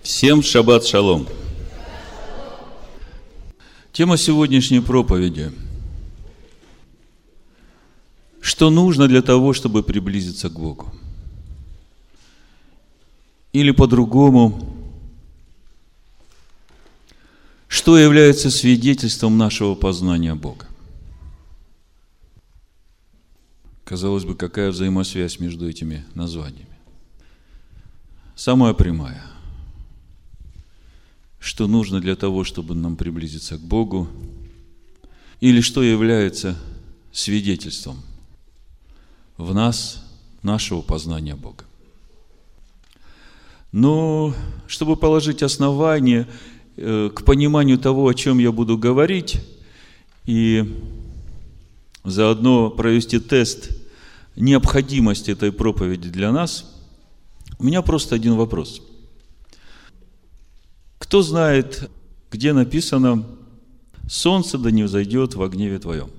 Всем шаббат шалом. Тема сегодняшней проповеди. Что нужно для того, чтобы приблизиться к Богу? Или по-другому, что является свидетельством нашего познания Бога? Казалось бы, какая взаимосвязь между этими названиями? Самая прямая. Что нужно для того, чтобы нам приблизиться к Богу? Или что является свидетельством в нас нашего познания Бога? Но чтобы положить основание к пониманию того, о чем я буду говорить, и заодно провести тест необходимости этой проповеди для нас, у меня просто один вопрос. Кто знает, где написано «Солнце да не взойдет во гневе твоем»?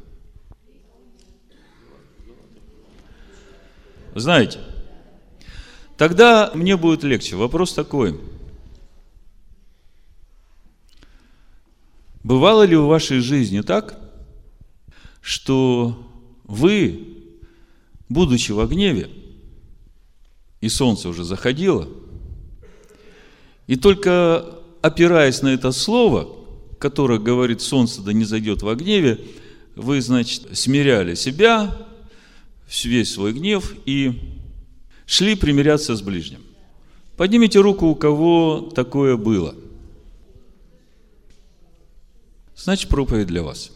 Знаете? Тогда мне будет легче. Вопрос такой. Бывало ли в вашей жизни так, что вы, будучи во гневе, и солнце уже заходило, и только опираясь на это слово, которое говорит «солнце да не зайдет во гневе», вы, значит, смиряли себя, весь свой гнев и шли примиряться с ближним. Поднимите руку, у кого такое было. Значит, проповедь для вас.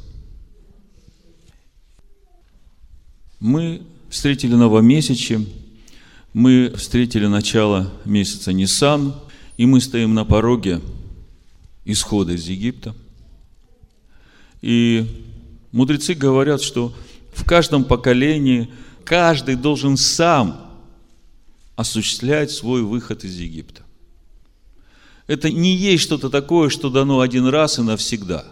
Мы встретили новомесячье, мы встретили начало месяца Нисан, и мы стоим на пороге исхода из Египта. И мудрецы говорят, что в каждом поколении каждый должен сам осуществлять свой выход из Египта. Это не есть что-то такое, что дано один раз и навсегда.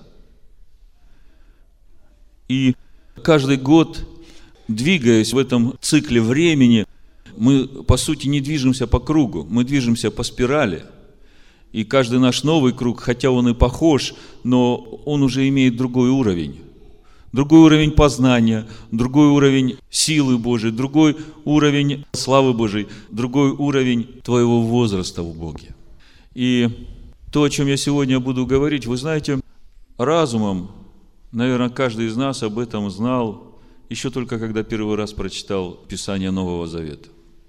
И каждый год, двигаясь в этом цикле времени, мы, по сути, не движемся по кругу, мы движемся по спирали. И каждый наш новый круг, хотя он и похож, но он уже имеет другой уровень. Другой уровень познания, другой уровень силы Божией, другой уровень славы Божией, другой уровень твоего возраста в Боге. И то, о чем я сегодня буду говорить, вы знаете, разумом, наверное, каждый из нас об этом знал еще только когда первый раз прочитал Писание Нового Завета.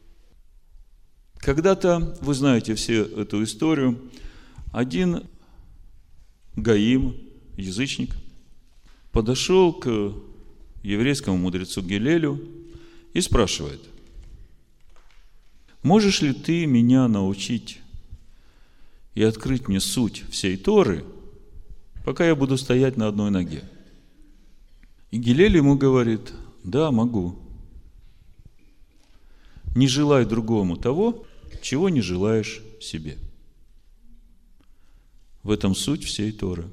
Когда-то, вы знаете все эту историю, один гаим, язычник, подошел к еврейскому мудрецу Гилелю и спрашивает: «Можешь ли ты меня научить и открыть мне суть всей Торы, пока я буду стоять на одной ноге?» И Гилель ему говорит: «Да, могу. Не желай другому того, чего не желаешь себе». В этом суть всей Торы.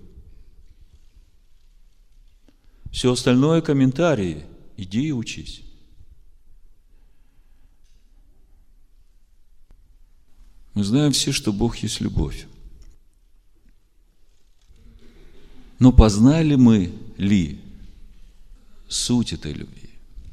Все остальное комментарии. Иди и учись. Мы знаем все, что Бог есть любовь. Но познали мы ли суть этой любви?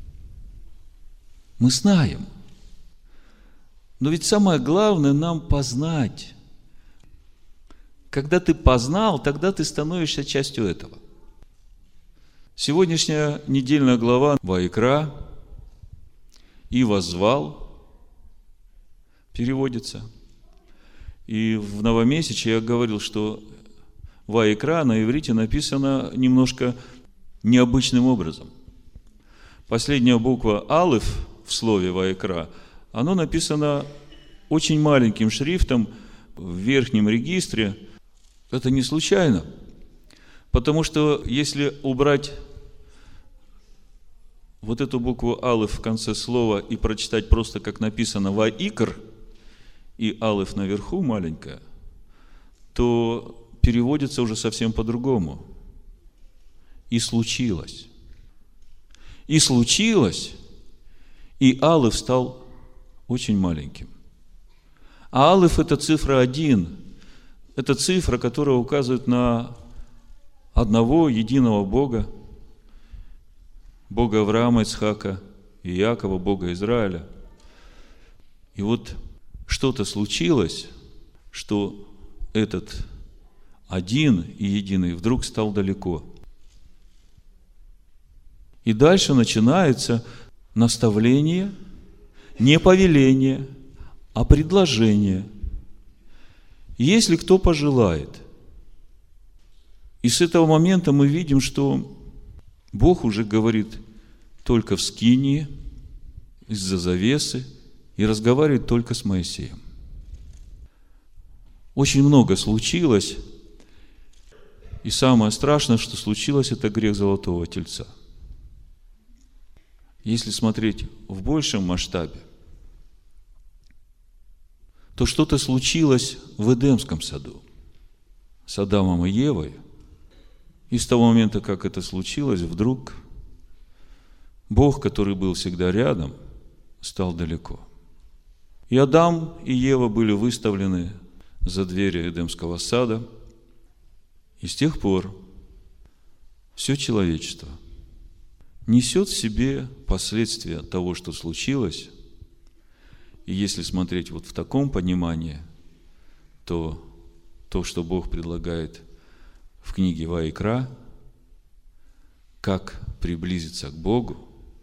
Мы знаем. Но ведь самое главное нам познать. Когда ты познал, тогда ты становишься частью этого. Сегодняшняя недельная глава Ваикра «И воззвал» переводится. И в новомесячье я говорил, что Ваикра на иврите написано немножко необычным образом. Последняя буква Алеф в слове Ваикра, оно написано очень маленьким шрифтом в верхнем регистре. Это не случайно, потому что если убрать вот эту букву Алеф в конце слова и прочитать просто как написано Ваикр, и Алеф наверху маленькая, то переводится уже совсем по-другому. И случилось. И случилось, и Алеф стал очень маленьким. А Алеф – это цифра 1, это цифра, которая указывает на одного единого Бога, Бога Авраама, Ицхака и Иакова, Бога Израиля. И вот что-то случилось, что этот один и единый вдруг стал далеко. И дальше начинается наставление, не повеление, а предложение. Если кто пожелает. И с этого момента мы видим, что Бог уже говорит только в Скинии, из-за завесы, и разговаривает только с Моисеем. Очень много случилось, и самое страшное, что случилось, это грех золотого тельца. Если смотреть в большем масштабе, то что-то случилось в Эдемском саду с Адамом и Евой. И с того момента, как это случилось, вдруг Бог, который был всегда рядом, стал далеко. И Адам и Ева были выставлены за двери Эдемского сада. И с тех пор все человечество несет в себе последствия того, что случилось. И если смотреть вот в таком понимании, то что Бог предлагает в книге Ваикра, как приблизиться к Богу,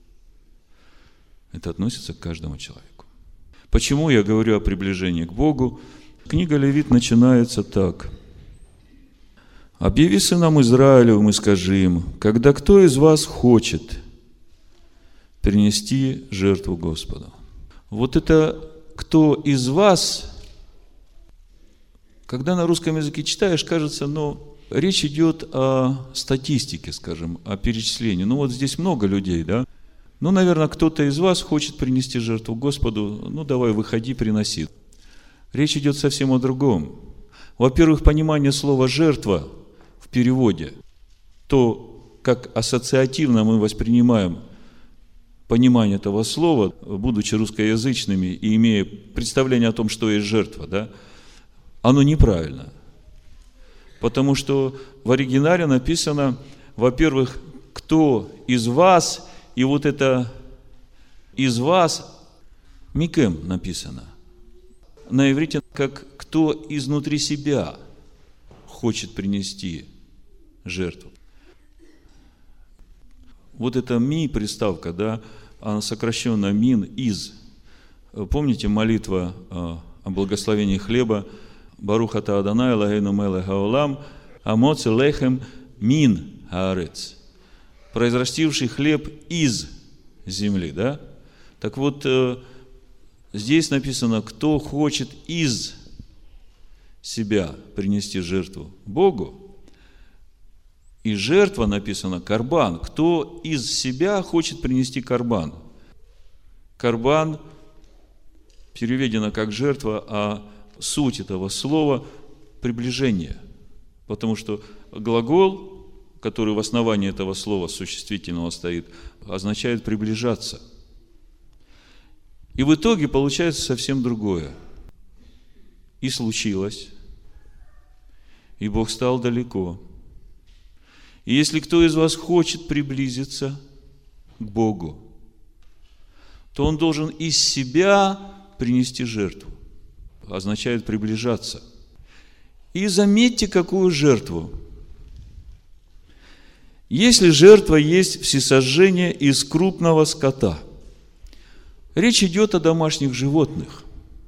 это относится к каждому человеку. Почему я говорю о приближении к Богу? Книга Левит начинается так. «Объяви сынам Израилевым и скажи им, когда кто из вас хочет принести жертву Господу». Вот это «кто из вас», когда на русском языке читаешь, кажется, речь идет о статистике, скажем, о перечислении. Вот здесь много людей, да? Наверное, кто-то из вас хочет принести жертву Господу, давай, выходи, приноси. Речь идет совсем о другом. Во-первых, понимание слова «жертва» в переводе, то, как ассоциативно мы воспринимаем понимание этого слова, будучи русскоязычными и имея представление о том, что есть жертва, да, оно неправильно. Потому что в оригинале написано, во-первых, кто из вас, и вот это из вас, микем написано. На иврите как кто изнутри себя хочет принести жертву. Вот это ми приставка, да, она сокращенно мин, из. Помните молитва о благословении хлеба? Барух ата Адонай Элохейну мелех хаолам, амоци лехем мин хаарец. Произрастивший хлеб из земли, да? Так вот, здесь написано, кто хочет из себя принести жертву Богу. И жертва написано карбан. Кто из себя хочет принести карбан? Карбан переведено как жертва, а суть этого слова – приближение. Потому что глагол, который в основании этого слова существительного стоит, означает приближаться. И в итоге получается совсем другое. И случилось, и Бог стал далеко. И если кто из вас хочет приблизиться к Богу, то он должен из себя принести жертву. Означает приближаться. И заметьте, какую жертву. Если жертва есть всесожжение из крупного скота, речь идет о домашних животных.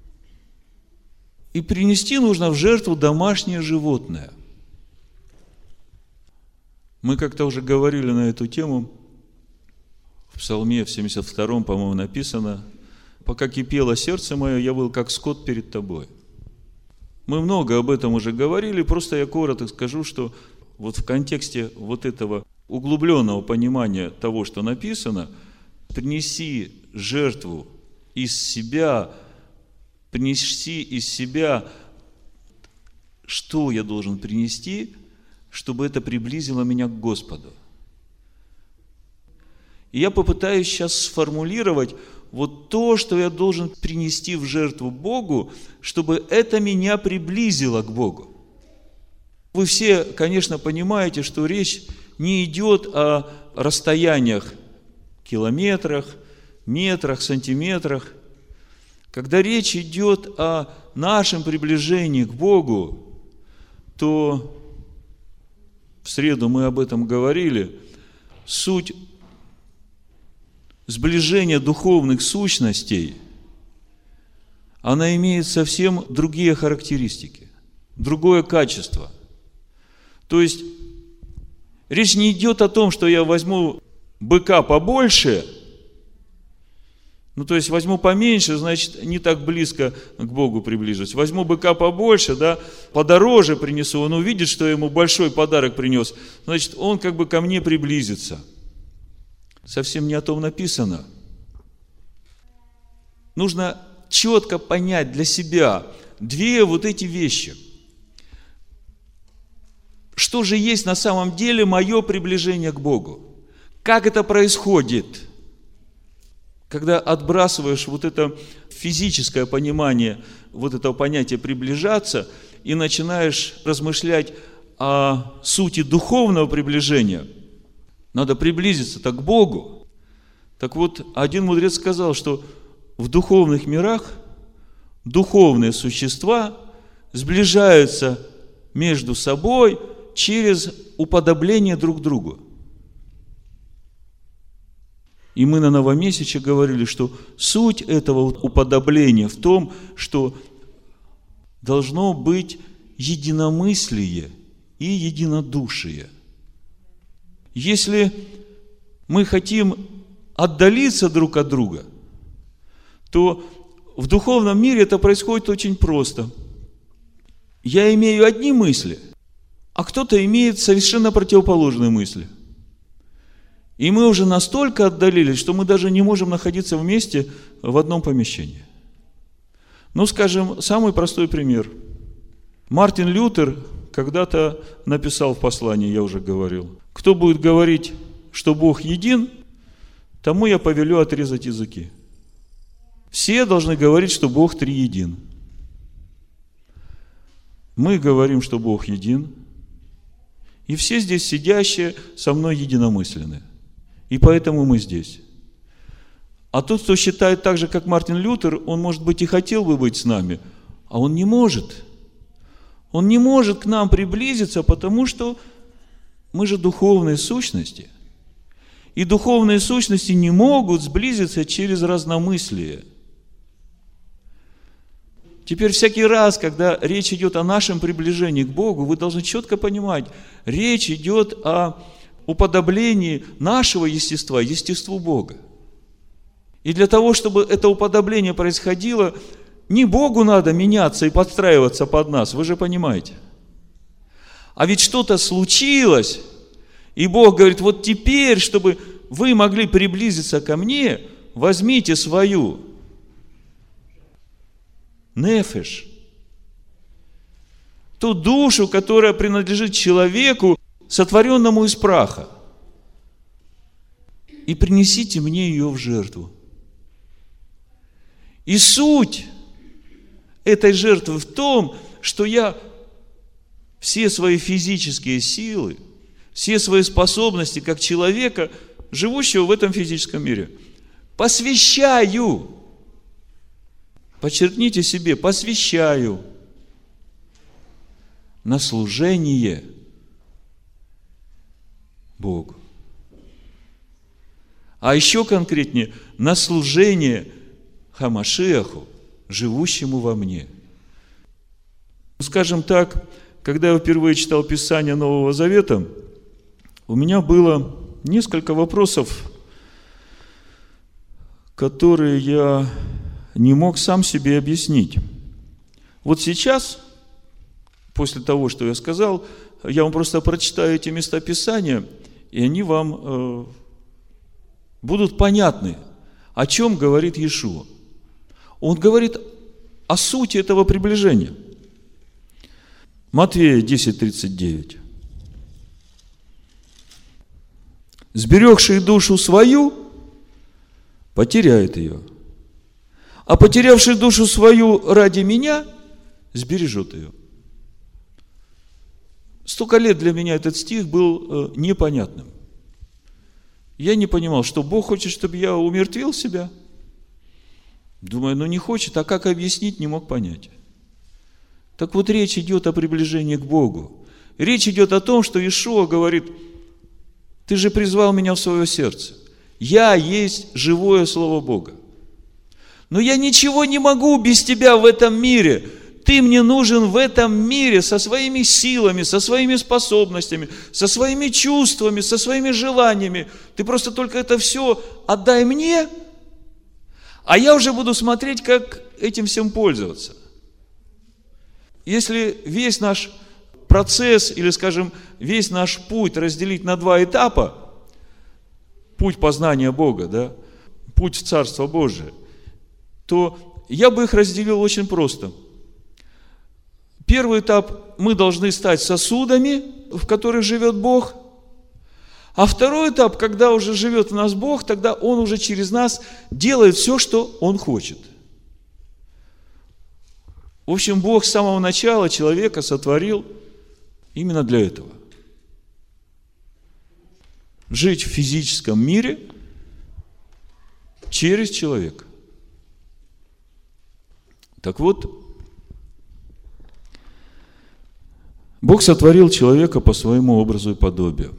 И принести нужно в жертву домашнее животное. Мы как-то уже говорили на эту тему. В Псалме, в 72-м, по-моему, написано: «Пока кипело сердце мое, я был как скот перед тобой». Мы много об этом уже говорили, просто я коротко скажу, что вот в контексте вот этого углубленного понимания того, что написано, принеси жертву из себя, принеси из себя, что я должен принести, чтобы это приблизило меня к Господу. И я попытаюсь сейчас сформулировать вот то, что я должен принести в жертву Богу, чтобы это меня приблизило к Богу. Вы все, конечно, понимаете, что речь не идет о расстояниях, километрах, метрах, сантиметрах. Когда речь идет о нашем приближении к Богу, то в среду мы об этом говорили, суть сближения духовных сущностей, она имеет совсем другие характеристики, другое качество. То есть, речь не идет о том, что я возьму быка побольше, то есть возьму поменьше, значит, не так близко к Богу приближусь. Возьму быка побольше, подороже принесу, он увидит, что я ему большой подарок принес, значит, он как бы ко мне приблизится. Совсем не о том написано. Нужно четко понять для себя две вот эти вещи. Что же есть на самом деле мое приближение к Богу? Как это происходит? Когда отбрасываешь вот это физическое понимание, вот этого понятия приближаться, и начинаешь размышлять о сути духовного приближения, надо приблизиться-то к Богу. Так вот, один мудрец сказал, что в духовных мирах духовные существа сближаются между собой через уподобление друг другу. И мы на Новомесяче говорили, что суть этого уподобления в том, что должно быть единомыслие и единодушие. Если мы хотим отдалиться друг от друга, то в духовном мире это происходит очень просто. Я имею одни мысли, а кто-то имеет совершенно противоположные мысли. И мы уже настолько отдалились, что мы даже не можем находиться вместе в одном помещении. Скажем, самый простой пример. Мартин Лютер когда-то написал в послании, я уже говорил, кто будет говорить, что Бог един, тому я повелю отрезать языки. Все должны говорить, что Бог триедин. Мы говорим, что Бог един, и все здесь сидящие со мной единомысленны. И поэтому мы здесь. А тот, кто считает так же, как Мартин Лютер, он, может быть, и хотел бы быть с нами, а он не может. Он не может к нам приблизиться, потому что мы же духовные сущности. И духовные сущности не могут сблизиться через разномыслие. Теперь всякий раз, когда речь идет о нашем приближении к Богу, вы должны четко понимать, речь идет о уподоблении нашего естества естеству Бога. И для того, чтобы это уподобление происходило, не Богу надо меняться и подстраиваться под нас, вы же понимаете. А ведь что-то случилось, и Бог говорит, вот теперь, чтобы вы могли приблизиться ко мне, возьмите свою нефеш, ту душу, которая принадлежит человеку, сотворенному из праха, и принесите мне ее в жертву. И суть этой жертвы в том, что я все свои физические силы, все свои способности как человека, живущего в этом физическом мире, посвящаю. Подчеркните себе, посвящаю на служение Богу. А еще конкретнее, на служение Хамашиаху, живущему во мне. Скажем так, когда я впервые читал Писание Нового Завета, у меня было несколько вопросов, которые я не мог сам себе объяснить. Вот сейчас, после того, что я сказал, я вам просто прочитаю эти места Писания, и они вам будут понятны, о чем говорит Иешуа. Он говорит о сути этого приближения. Матфея 10:39. «Сберегший душу свою, потеряет ее, а потерявший душу свою ради меня, сбережет ее». Столько лет для меня этот стих был непонятным. Я не понимал, что Бог хочет, чтобы я умертвил себя. Думаю, не хочет, а как объяснить, не мог понять. Так вот, речь идет о приближении к Богу. Речь идет о том, что Иешуа говорит: ты же призвал меня в свое сердце. Я есть живое Слово Бога. Но я ничего не могу без тебя в этом мире. Ты мне нужен в этом мире со своими силами, со своими способностями, со своими чувствами, со своими желаниями. Ты просто только это все отдай мне, а я уже буду смотреть, как этим всем пользоваться. Если весь наш процесс, или, скажем, весь наш путь разделить на два этапа, путь познания Бога, да, путь в Царство Божие, то я бы их разделил очень просто. Первый этап: мы должны стать сосудами, в которых живет Бог. А второй этап: когда уже живет в нас Бог, тогда Он уже через нас делает все, что Он хочет. В общем, Бог с самого начала человека сотворил именно для этого. Жить в физическом мире через человека. Так вот, Бог сотворил человека по своему образу и подобию.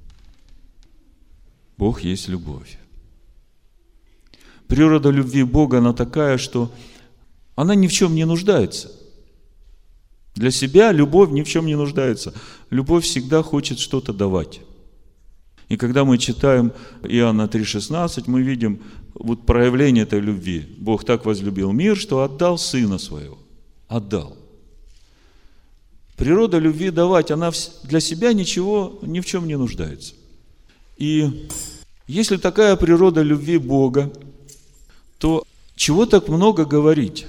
Бог есть любовь. Природа любви Бога, она такая, что она ни в чем не нуждается. Для себя любовь ни в чем не нуждается. Любовь всегда хочет что-то давать. И когда мы читаем Иоанна 3,16, мы видим вот проявление этой любви. Бог так возлюбил мир, что отдал Сына Своего. Отдал. Природа любви давать, она для себя ничего, ни в чем не нуждается. И если такая природа любви Бога, то чего так много говорить?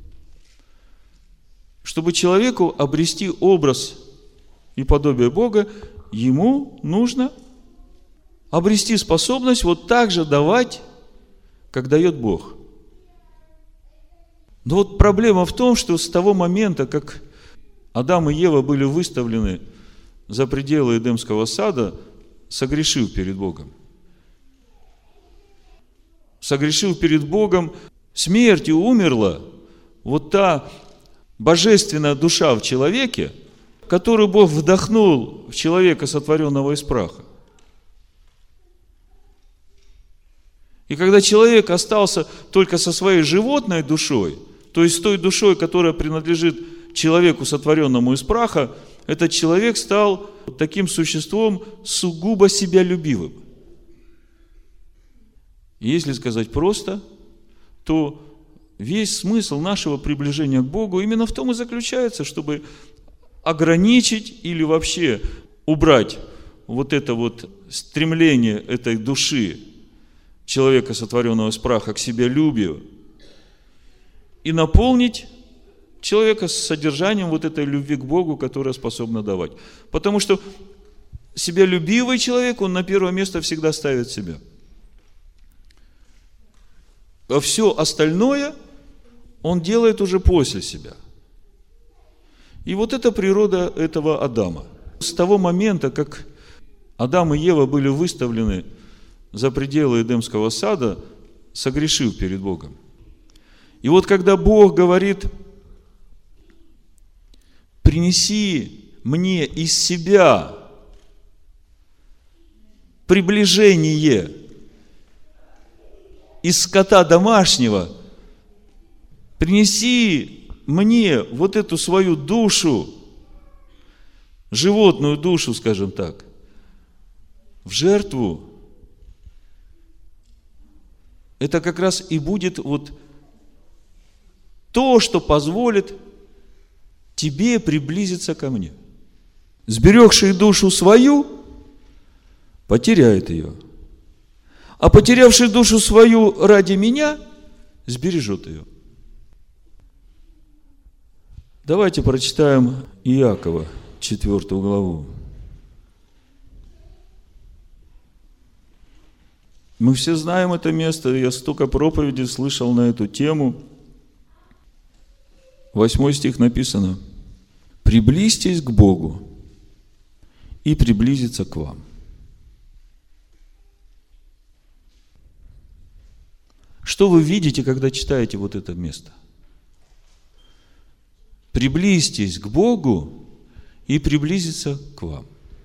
Чтобы человеку обрести образ и подобие Бога, ему нужно обрести способность вот так же давать, как дает Бог. Но вот проблема в том, что с того момента, как Адам и Ева были выставлены за пределы Эдемского сада, согрешив перед Богом. Согрешив перед Богом, смертью умерла вот та божественная душа в человеке, которую Бог вдохнул в человека, сотворенного из праха. И когда человек остался только со своей животной душой, то есть с той душой, которая принадлежит человеку, сотворенному из праха, этот человек стал таким существом сугубо себялюбивым. И если сказать просто, то весь смысл нашего приближения к Богу именно в том и заключается, чтобы ограничить или вообще убрать вот это вот стремление этой души человека, сотворенного из праха, к себялюбию, и наполнить человека с содержанием вот этой любви к Богу, которая способна давать. Потому что себялюбивый человек, он на первое место всегда ставит себя. А все остальное он делает уже после себя. И вот это природа этого Адама. С того момента, как Адам и Ева были выставлены за пределы Эдемского сада, согрешив перед Богом. И вот когда Бог говорит: принеси мне из себя приближение из скота домашнего, принеси мне вот эту свою душу, животную душу, скажем так, в жертву, это как раз и будет вот то, что позволит тебе приблизиться ко мне. Сберегший душу свою, потеряет ее. А потерявший душу свою ради меня, сбережет ее. Давайте прочитаем Иакова, 4 главу. Мы все знаем это место, я столько проповедей слышал на эту тему. 8 стих написано: «Приблизьтесь к Богу, и приблизиться к вам. Что вы видите, когда читаете вот это место? Приблизьтесь к Богу и приблизиться к вам.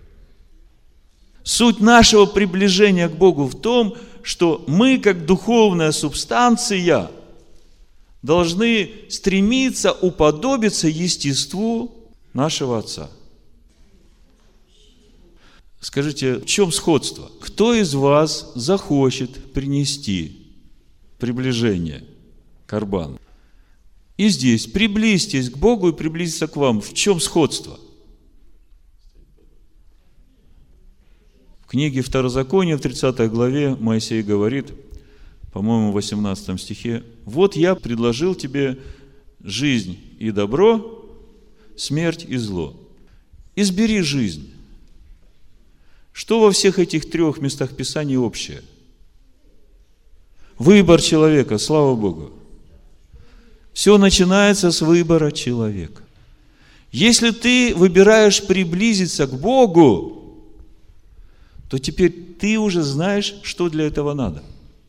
Суть нашего приближения к Богу в том, что мы, как духовная субстанция, должны стремиться уподобиться естеству нашего Отца. Скажите, в чем сходство? Кто из вас захочет принести приближение к Корбану? И здесь приблизьтесь к Богу и приблизиться к вам. В чем сходство? В книге Второзакония, в 30 главе, Моисей говорит, по-моему, в 18 стихе: «Вот я предложил тебе жизнь и добро, смерть и зло. Избери жизнь». Что во всех этих трех местах Писания общее? Выбор человека, слава Богу. Все начинается с выбора человека. Если ты выбираешь приблизиться к Богу, то теперь ты уже знаешь, что для этого надо.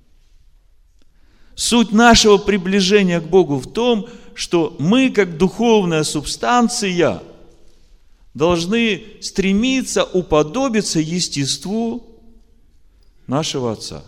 Суть нашего приближения к Богу в том, что мы, как духовная субстанция, должны стремиться уподобиться естеству нашего Отца.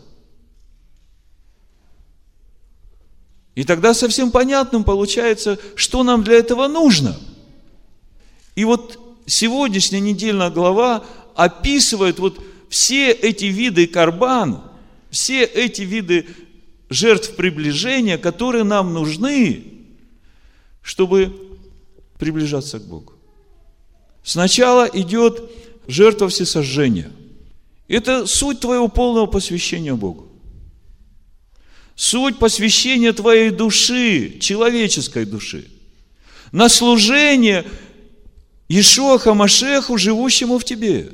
И тогда совсем понятным получается, что нам для этого нужно. И вот сегодняшняя недельная глава описывает вот все эти виды корбан, все эти виды жертв приближения, которые нам нужны, чтобы приближаться к Богу. Сначала идет жертва всесожжения. Это суть твоего полного посвящения Богу. Суть посвящения твоей души, человеческой души, на служение Иешуа ха-Машиаху, живущему в тебе.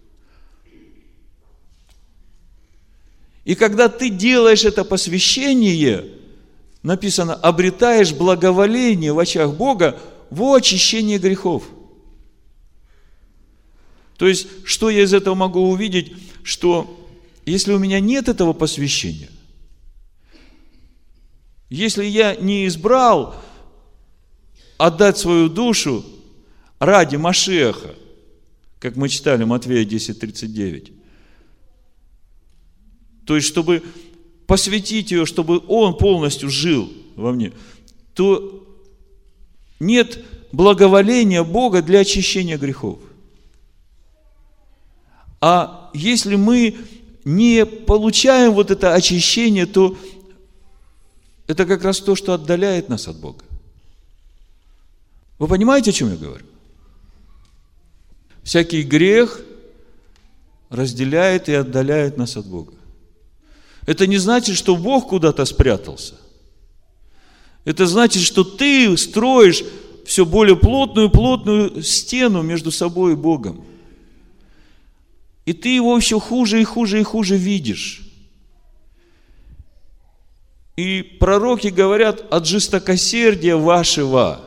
И когда ты делаешь это посвящение, написано, обретаешь благоволение в очах Бога во очищение грехов. То есть, что я из этого могу увидеть, что если у меня нет этого посвящения, если я не избрал отдать свою душу ради Машиаха, как мы читали Матфея 10:39, то есть, чтобы посвятить ее, чтобы Он полностью жил во мне, то нет благоволения Бога для очищения грехов. А если мы не получаем вот это очищение, то это как раз то, что отдаляет нас от Бога. Вы понимаете, о чем я говорю? Всякий грех разделяет и отдаляет нас от Бога. Это не значит, что Бог куда-то спрятался. Это значит, что ты строишь все более плотную стену между собой и Богом. И ты его все хуже и хуже и хуже видишь. И пророки говорят: от жестокосердия вашего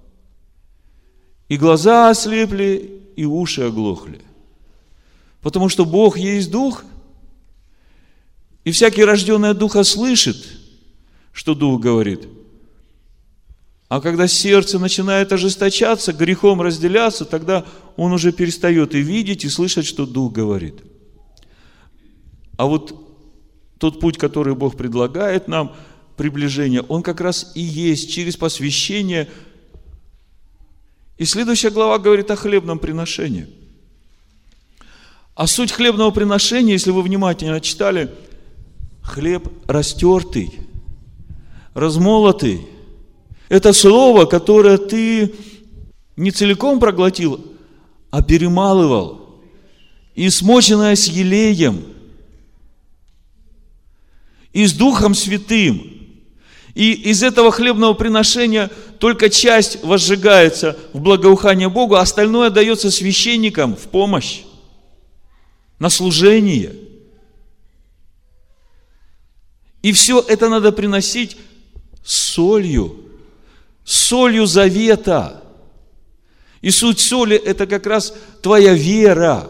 и глаза ослепли, и уши оглохли. Потому что Бог есть Дух, и всякий рожденный от Духа слышит, что Дух говорит. А когда сердце начинает ожесточаться, грехом разделяться, тогда он уже перестает и видеть, и слышать, что Дух говорит. А вот тот путь, который Бог предлагает нам, приближение, он как раз и есть через посвящение. И следующая глава говорит о хлебном приношении. А суть хлебного приношения, если вы внимательно читали, хлеб растертый, размолотый. Это слово, которое ты не целиком проглотил, а перемалывал, и смоченное с елеем, и с Духом Святым. И из этого хлебного приношения только часть возжигается в благоухание Богу, а остальное дается священникам в помощь, на служение. И все это надо приносить с солью завета. И суть соли – это как раз твоя вера.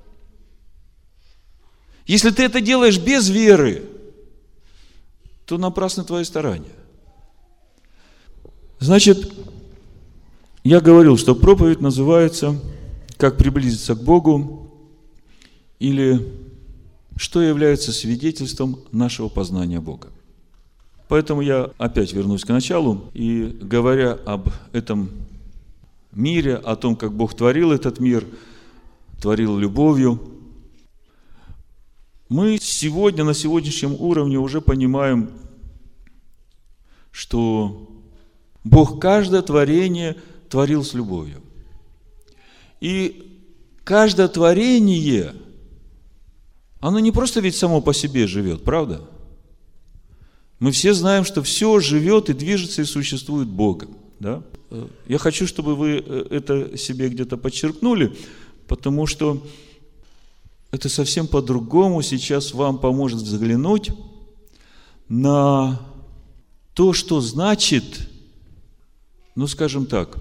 Если ты это делаешь без веры, то напрасны твои старания. Значит, я говорил, что проповедь называется «Как приблизиться к Богу» или «Что является свидетельством нашего познания Бога». Поэтому я опять вернусь к началу и, говоря об этом мире, о том, как Бог творил этот мир, творил любовью, мы сегодня, на сегодняшнем уровне уже понимаем, что Бог каждое творение творил с любовью. И каждое творение, оно не просто ведь само по себе живет, правда? Мы все знаем, что все живет и движется и существует Богом. Да? Я хочу, чтобы вы это себе где-то подчеркнули, потому что это совсем по-другому сейчас вам поможет взглянуть на то, что значит, скажем так,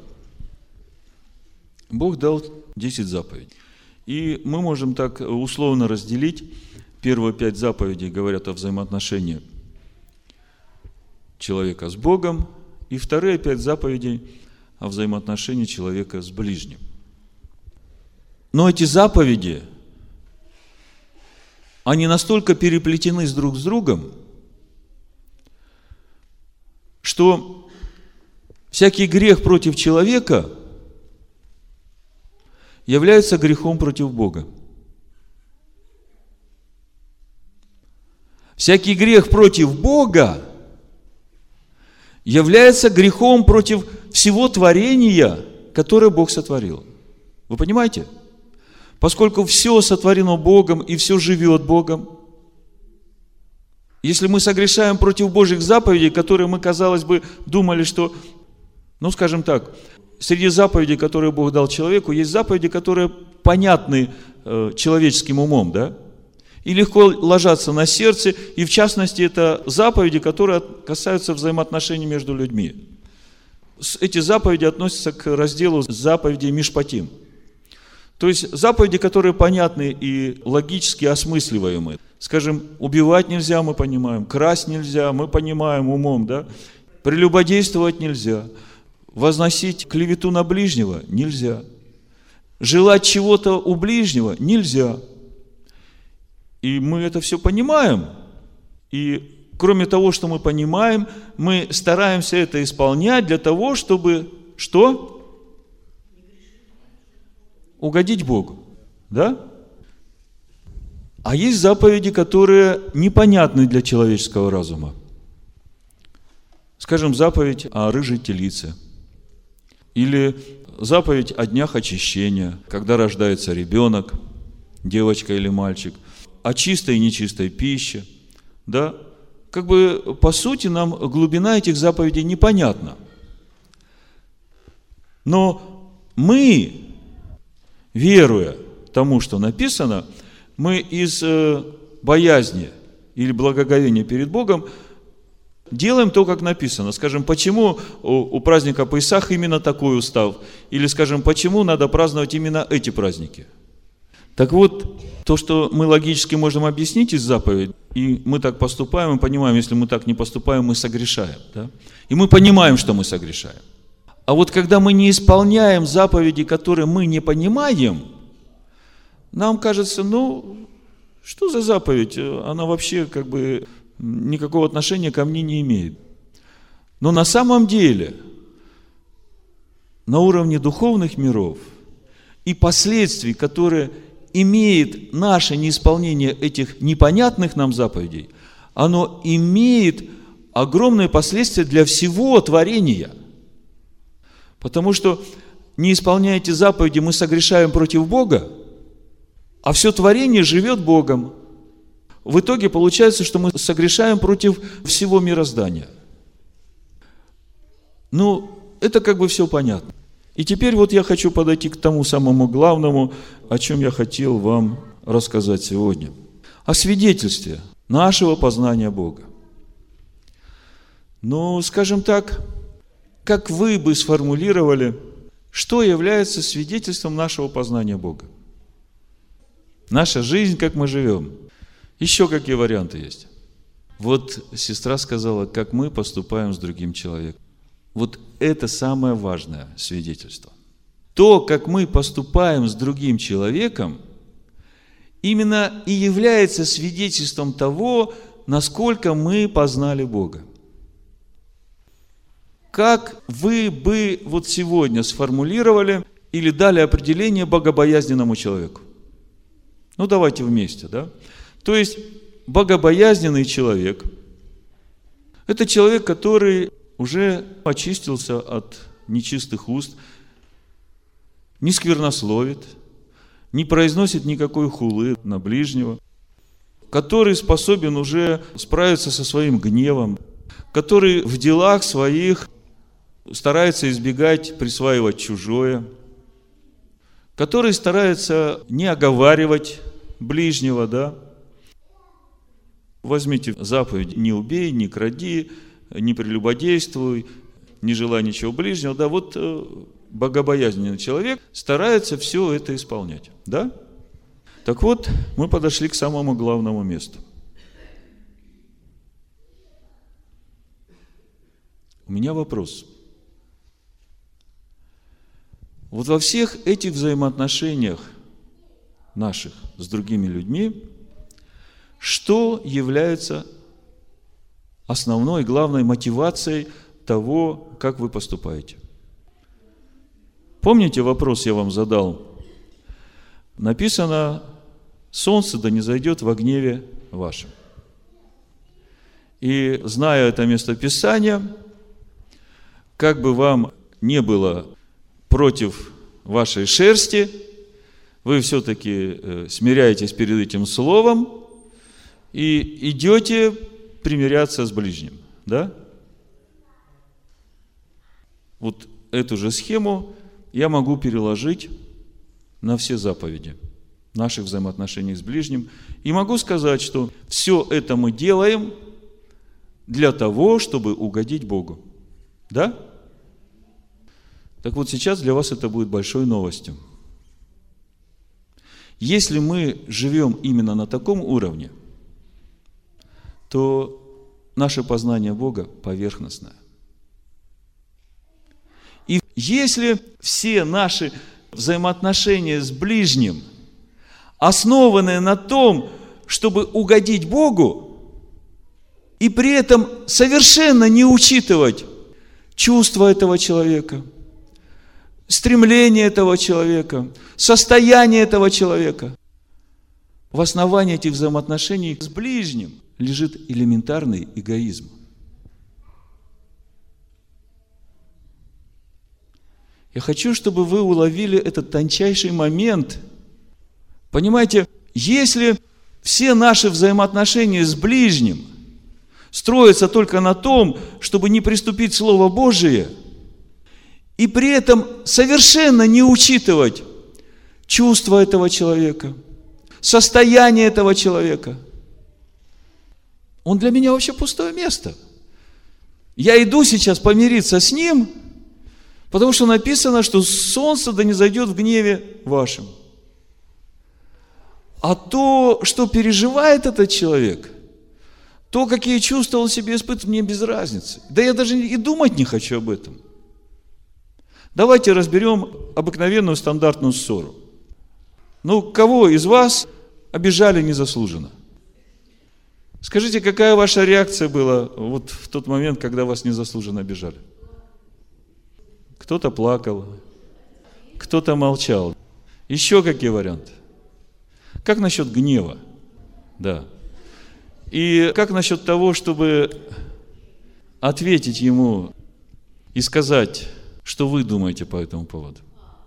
Бог дал 10 заповедей. И мы можем так условно разделить. Первые 5 заповедей говорят о взаимоотношении человека с Богом, и вторые 5 заповедей о взаимоотношении человека с ближним. Но эти заповеди, они настолько переплетены друг с другом, что всякий грех против человека является грехом против Бога. Всякий грех против Бога является грехом против всего творения, которое Бог сотворил. Вы понимаете? Поскольку все сотворено Богом и все живет Богом, если мы согрешаем против Божьих заповедей, которые мы, казалось бы, думали, что, скажем так, среди заповедей, которые Бог дал человеку, есть заповеди, которые понятны человеческим умом, да? И легко ложатся на сердце, и в частности, это заповеди, которые касаются взаимоотношений между людьми. Эти заповеди относятся к разделу заповедей Мишпатим. То есть заповеди, которые понятны и логически осмысливаемы. Скажем, убивать нельзя, мы понимаем, красть нельзя, мы понимаем умом, да? Прелюбодействовать нельзя, возносить клевету на ближнего нельзя, желать чего-то у ближнего нельзя. И мы это все понимаем. И кроме того, что мы понимаем, мы стараемся это исполнять для того, чтобы что? Угодить Богу. Да? А есть заповеди, которые непонятны для человеческого разума. Скажем, заповедь о рыжей телице. Или заповедь о днях очищения, когда рождается ребенок, девочка или мальчик. О чистой и нечистой пище. Да? По сути, нам глубина этих заповедей непонятна. Но мы, веруя тому, что написано, мы из боязни или благоговения перед Богом делаем то, как написано. Скажем, почему у праздника Песах именно такой устав? Или, скажем, почему надо праздновать именно эти праздники? Так вот, то, что мы логически можем объяснить из заповедей, и мы так поступаем, и понимаем, если мы так не поступаем, мы согрешаем. Да? И мы понимаем, что мы согрешаем. А вот когда мы не исполняем заповеди, которые мы не понимаем, нам кажется, что за заповедь? Она вообще никакого отношения ко мне не имеет. Но на самом деле, на уровне духовных миров и последствий, которые имеет наше неисполнение этих непонятных нам заповедей, оно имеет огромные последствия для всего творения. Потому что, не исполняя эти заповеди, мы согрешаем против Бога, а все творение живет Богом. В итоге получается, что мы согрешаем против всего мироздания. Это все понятно. И теперь я хочу подойти к тому самому главному, о чем я хотел вам рассказать сегодня. О свидетельстве нашего познания Бога. Скажем так, как вы бы сформулировали что является свидетельством нашего познания Бога? Наша жизнь, как мы живем. Еще какие варианты есть? Вот сестра сказала, как мы поступаем с другим человеком. Вот это самое важное свидетельство. То, как мы поступаем с другим человеком, именно и является свидетельством того, насколько мы познали Бога. Как вы бы вот сегодня сформулировали или дали определение богобоязненному человеку? Ну, давайте вместе, да? То есть, богобоязненный человек – это человек, который уже очистился от нечистых уст, не сквернословит, не произносит никакой хулы на ближнего, который способен уже справиться со своим гневом, который в делах своих старается избегать присваивать чужое, который старается не оговаривать ближнего, да. Возьмите заповедь: не убей, не кради, не прелюбодействуй, не желай ничего ближнего, да. Вот богобоязненный человек старается все это исполнять, да? Так вот, мы подошли к самому главному месту. У меня вопрос. Вот во всех этих взаимоотношениях наших с другими людьми, что является основной, главной мотивацией того, как вы поступаете? Помните, вопрос я вам задал? Написано: солнце да не зайдет во гневе вашем. И, зная это местописание, как бы вам не было против вашей шерсти, вы все-таки смиряетесь перед этим словом и идете примиряться с ближним. Да? Вот эту же схему я могу переложить на все заповеди наших взаимоотношений с ближним. И могу сказать, что все это мы делаем для того, чтобы угодить Богу. Да? Так вот, сейчас для вас это будет большой новостью. Если мы живем именно на таком уровне, то наше познание Бога поверхностное. И если все наши взаимоотношения с ближним основаны на том, чтобы угодить Богу, и при этом совершенно не учитывать чувства этого человека, стремление этого человека, состояние этого человека, в основании этих взаимоотношений с ближним лежит элементарный эгоизм. Я хочу, чтобы вы уловили этот тончайший момент. Понимаете, если все наши взаимоотношения с ближним строятся только на том, чтобы не приступить Слово Божие, и при этом совершенно не учитывать чувства этого человека, состояние этого человека, он для меня вообще пустое место. Я иду сейчас помириться с ним, потому что написано, что солнце да не зайдет в гневе вашем. А то, что переживает этот человек, то, какие чувства он себе испытывает, мне без разницы. Да я даже и думать не хочу об этом. Давайте разберем обыкновенную стандартную ссору. Ну, кого из вас обижали незаслуженно? Скажите, какая ваша реакция была вот в тот момент, когда вас незаслуженно обижали? Кто-то плакал, кто-то молчал. Еще какие варианты? Как насчет гнева? Да. И как насчет того, чтобы ответить ему и сказать, что вы думаете по этому поводу?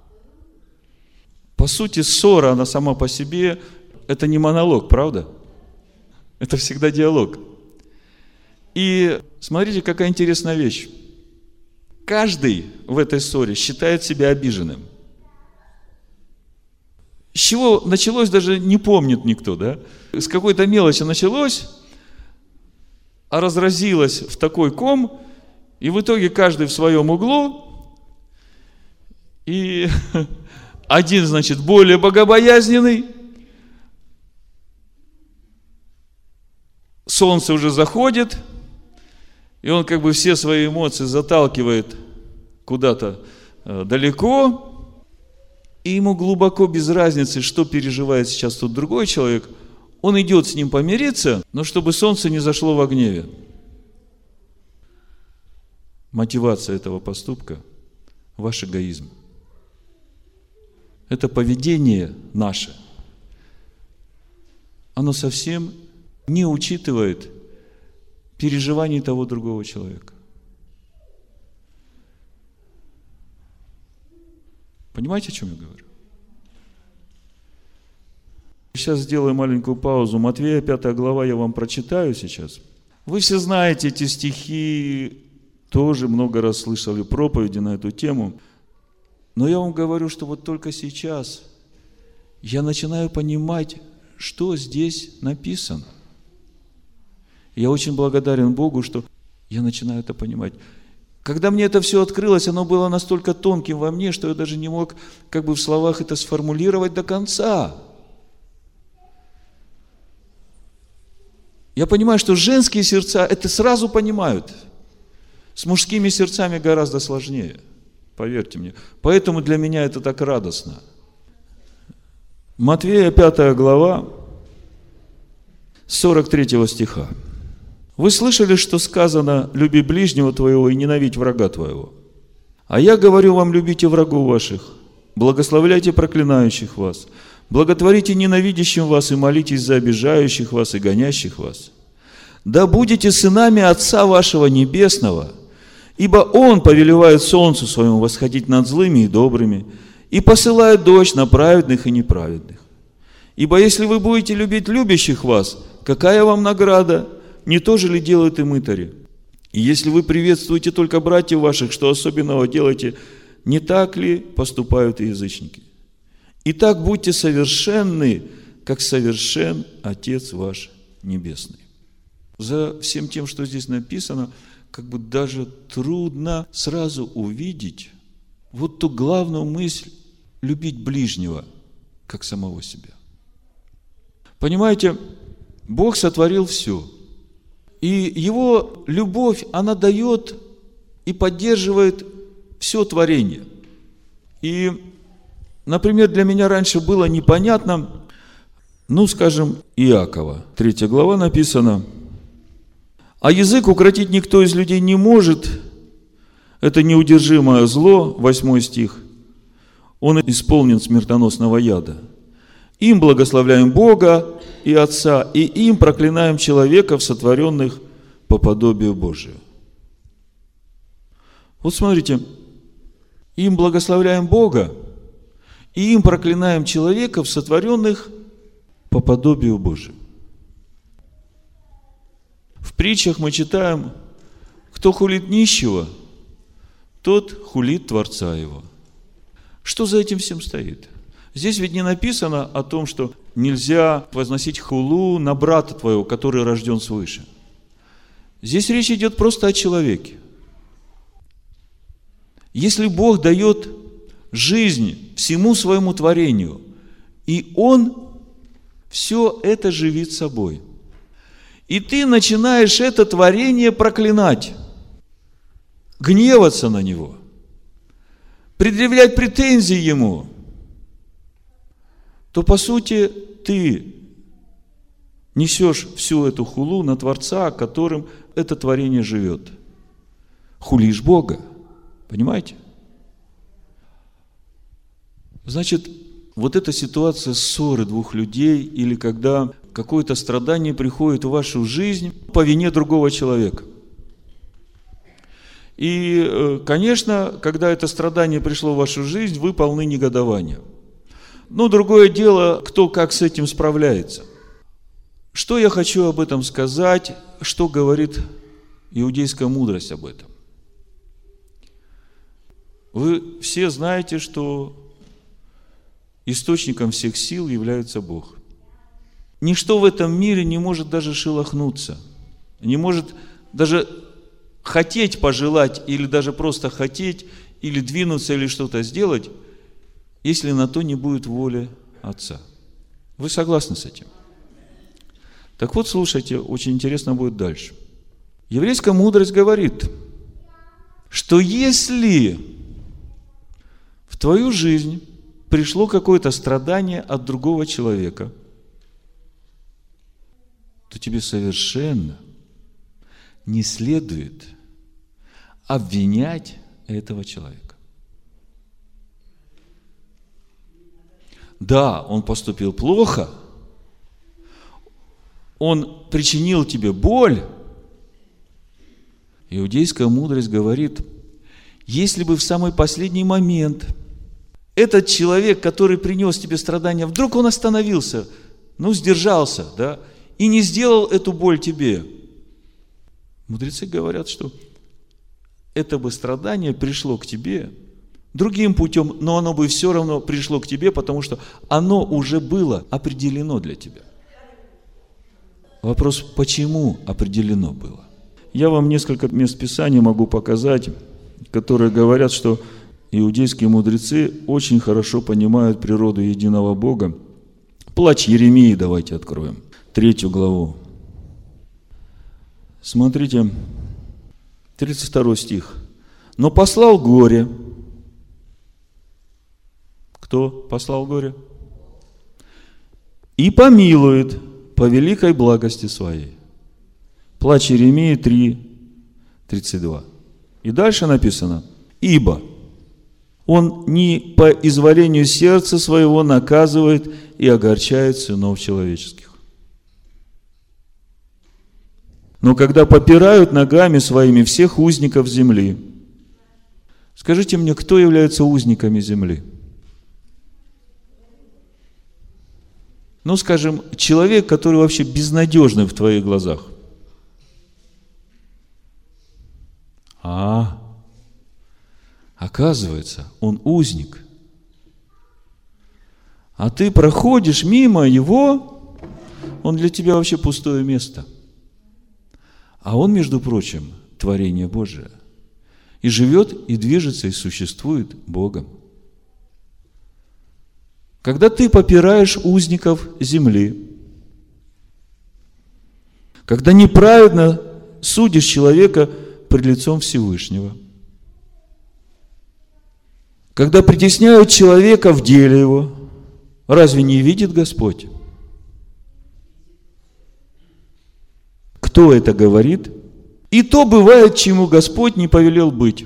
По сути, ссора, она сама по себе, это не монолог, правда? Это всегда диалог. И смотрите, какая интересная вещь. Каждый в этой ссоре считает себя обиженным. С чего началось, даже не помнит никто, да? С какой-то мелочи началось, а разразилось в такой ком, и в итоге каждый в своем углу, И один, значит, более богобоязненный. Солнце уже заходит, и он как бы все свои эмоции заталкивает куда-то далеко, и ему глубоко без разницы, что переживает сейчас тот другой человек. Он идет с ним помириться, но чтобы солнце не зашло во гневе. Мотивация этого поступка – ваш эгоизм. Это поведение наше. Оно совсем не учитывает переживаний того другого человека. Понимаете, о чем я говорю? Сейчас сделаю маленькую паузу. Матвея 5 глава я вам прочитаю сейчас. Вы все знаете эти стихи, тоже много раз слышали проповеди на эту тему. Но я вам говорю, что вот только сейчас я начинаю понимать, что здесь написано. Я очень благодарен Богу, что я начинаю это понимать. Когда мне это все открылось, оно было настолько тонким во мне, что я даже не мог как бы в словах это сформулировать до конца. Я понимаю, что женские сердца это сразу понимают. С мужскими сердцами гораздо сложнее, поверьте мне. Поэтому для меня это так радостно. Матвея 5 глава, 43 стиха. Вы слышали, что сказано: люби ближнего твоего и ненавидь врага твоего. А я говорю вам: любите врагов ваших, благословляйте проклинающих вас, благотворите ненавидящим вас и молитесь за обижающих вас и гонящих вас. Да будете сынами Отца вашего Небесного, ибо Он повелевает солнцу своему восходить над злыми и добрыми, и посылает дождь на праведных и неправедных. Ибо если вы будете любить любящих вас, какая вам награда? Не то же ли делают и мытари? И если вы приветствуете только братьев ваших, что особенного делаете, не так ли поступают и язычники? Итак, будьте совершенны, как совершен Отец ваш Небесный. За всем тем, что здесь написано, как бы даже трудно сразу увидеть вот ту главную мысль – любить ближнего, как самого себя. Понимаете, Бог сотворил все. И Его любовь, она дает и поддерживает все творение. И, например, для меня раньше было непонятно, скажем, Иакова. 3 глава написано: «А язык укротить никто из людей не может, это неудержимое зло», 8 стих, «он исполнен смертоносного яда. Им благословляем Бога и Отца, и им проклинаем человеков, сотворенных по подобию Божию». Вот смотрите, им благословляем Бога, и им проклинаем человеков, сотворенных по подобию Божию. В притчах мы читаем: кто хулит нищего, тот хулит Творца его. Что за этим всем стоит? Здесь ведь не написано о том, что нельзя возносить хулу на брата твоего, который рожден свыше. Здесь речь идет просто о человеке. Если Бог дает жизнь всему своему творению, и Он все это живит собой, и ты начинаешь это творение проклинать, гневаться на него, предъявлять претензии ему, то, по сути, ты несешь всю эту хулу на Творца, которым это творение живет. Хулишь Бога. Понимаете? Значит, вот эта ситуация ссоры двух людей, или когда какое-то страдание приходит в вашу жизнь по вине другого человека. И, конечно, когда это страдание пришло в вашу жизнь, вы полны негодования. Но другое дело, кто как с этим справляется. Что я хочу об этом сказать, что говорит иудейская мудрость об этом? Вы все знаете, что источником всех сил является Бог. Ничто в этом мире не может даже шелохнуться, не может даже хотеть пожелать или даже просто хотеть или двинуться, или что-то сделать, если на то не будет воли Отца. Вы согласны с этим? Так вот, слушайте, очень интересно будет дальше. Еврейская мудрость говорит, что если в твою жизнь пришло какое-то страдание от другого человека, то тебе совершенно не следует обвинять этого человека. Да, он поступил плохо, он причинил тебе боль. Иудейская мудрость говорит, если бы в самый последний момент этот человек, который принес тебе страдания, вдруг он остановился, сдержался, да, и не сделал эту боль тебе, мудрецы говорят, что это бы страдание пришло к тебе другим путем, но оно бы все равно пришло к тебе, потому что оно уже было определено для тебя. Вопрос, почему определено было? Я вам несколько мест Писания могу показать, которые говорят, что иудейские мудрецы очень хорошо понимают природу единого Бога. Плач Иеремии давайте откроем, 3 главу. Смотрите, 32 стих. «Но послал горе». Кто послал горе? «И помилует по великой благости своей». Плач Иеремии 3:32. И дальше написано: «Ибо он не по изволению сердца своего наказывает и огорчает сынов человеческих. Но когда попирают ногами своими всех узников земли». Скажите мне, кто является узниками земли? Скажем, человек, который вообще безнадежный в твоих глазах. Оказывается, он узник. А ты проходишь мимо его, он для тебя вообще пустое место. А он, между прочим, творение Божие. И живет, и движется, и существует Богом. Когда ты попираешь узников земли, когда неправедно судишь человека пред лицом Всевышнего, когда притесняют человека в деле его, разве не видит Господь? Кто это говорит? И то бывает, чему Господь не повелел быть.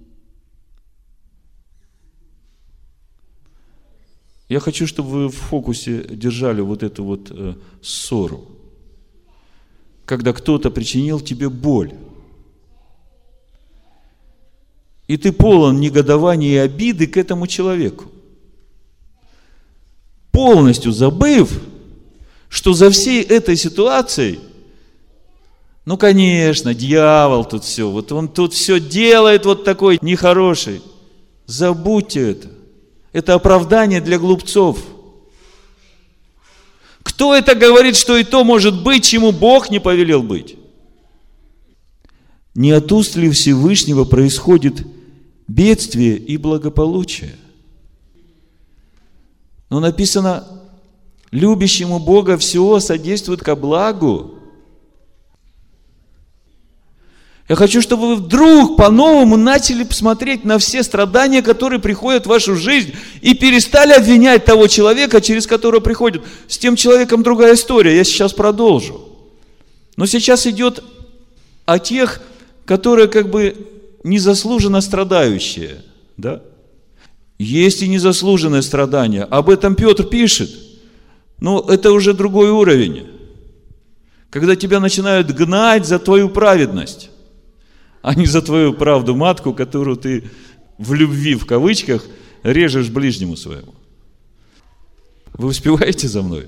Я хочу, чтобы вы в фокусе держали вот эту ссору. Когда кто-то причинил тебе боль, и ты полон негодования и обиды к этому человеку, полностью забыв, что за всей этой ситуацией, конечно, дьявол тут все, он тут все делает такой нехороший. Забудьте это. Это оправдание для глупцов. Кто это говорит, что и то может быть, чему Бог не повелел быть? Не от уст ли Всевышнего происходит бедствие и благополучие? Но написано, любящему Бога все содействует ко благу. Я хочу, чтобы вы вдруг по-новому начали посмотреть на все страдания, которые приходят в вашу жизнь, и перестали обвинять того человека, через которого приходят. С тем человеком другая история, я сейчас продолжу. Но сейчас идет о тех, которые незаслуженно страдающие. Да? Есть и незаслуженное страдание. Об этом Петр пишет. Но это уже другой уровень. Когда тебя начинают гнать за твою праведность, а не за твою правду матку, которую ты в любви, в кавычках, режешь ближнему своему. Вы успеваете за мной?